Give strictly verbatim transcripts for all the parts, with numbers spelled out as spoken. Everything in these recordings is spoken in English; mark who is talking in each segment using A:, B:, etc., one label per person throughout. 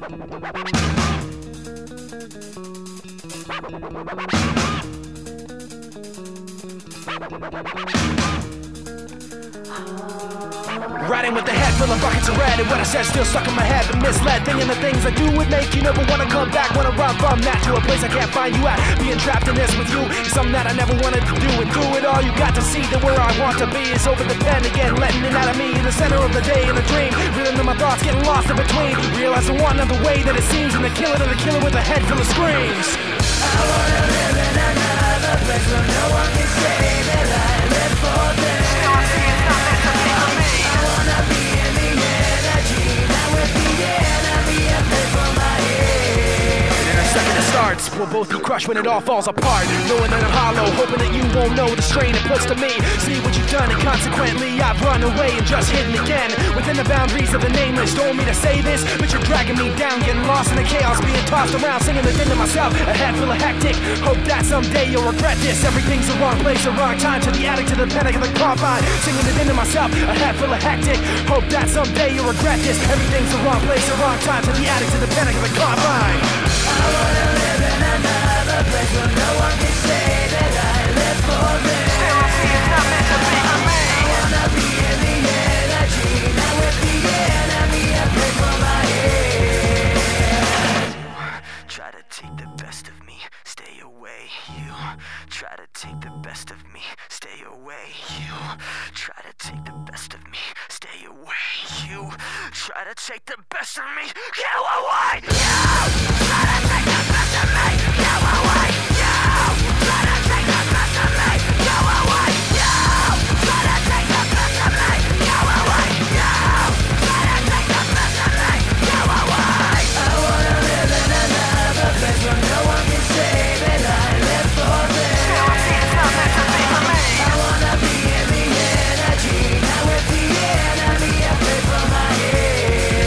A: Riding with the head full of buckets of red, and what I said still stuck in my head, but misled. Thinking the things I do would make you never wanna come back. Wanna run from that to a place I can't find you at. Being trapped in this with you is something that I never wanted to do. And through it all, you got to see that where I want to be is over the pen again, letting it out of me in the center of the day in a dream. Reeling in my thoughts, getting lost in between. Realizing one other way that it seems, and the killer to the killer with a head full of screams. I wanna live in another place where no one can say that I live for them. Still I'm seeing something to me for me. I wanna be in the energy, not with the enemy, I play for my head. In a second it starts, we'll both be crushed when it all falls apart. Knowing that I'm hollow, hoping that you won't know the strain it puts to me. See what you've done and consequently I've run away and just hidden again within the boundaries of the nameless. Told me to say this, but you're dragging me down, getting lost in the chaos, being tossed around, singing within to myself, a head full of hectic. Hope that someday you'll regret this. Everything's the wrong place, the wrong time, to the addict, to the panic of the combine, singing it into myself, a head full of hectic. Hope that someday you'll regret this. Everything's the wrong place, the wrong time, to the addict, to the panic of the combine. I wanna live in another place where no one can say that I live for them. Still I'm seeing nothing to be for me. I wanna be in the energy, not with the enemy, I play for my head. Try to take the best of me, stay away. You try to take the best of me, stay away. You try to take the best of me, stay away. You try to take the best of me, go away. You try to take the best of me, go away. You try to take the best of me, go away. You try to take the best of me, go away. You try to take the best of me, go away. I wanna live in another place where no one can say that I live for them. Still I'm seeing something to be for me. I wanna be in the energy, not with the enemy, I play for my head.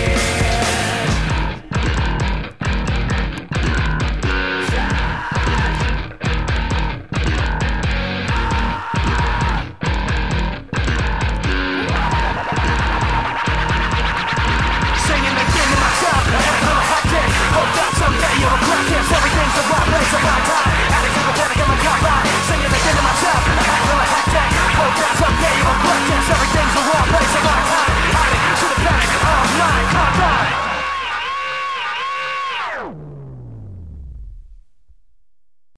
A: Singing again to myself, a head full of hectic. Hope that someday you'll regret this. Everything's the right place, the right time. Addict to the panic in my combine, singing again to myself, a head full of hectic. Hope that someday you'll regret this. Everything's the wrong place.